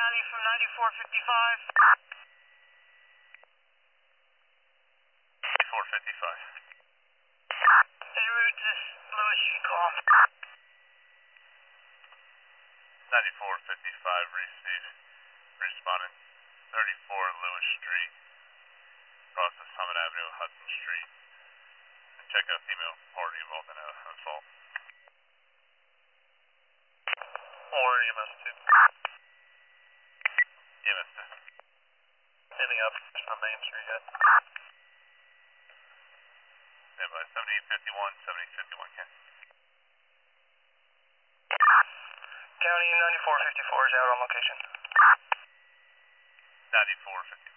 Riley from 9455. 9455. En route to Lewis Street call. 9455 received. Responding 34 Lewis Street. Across the Summit Avenue, Hudson Street. And check out female party involved in an assault. Or EMS 2. EMS 2. Any updates from Main Street yet? Stand by 7851, 7851, Ken. County 9454 is out on location. 9455.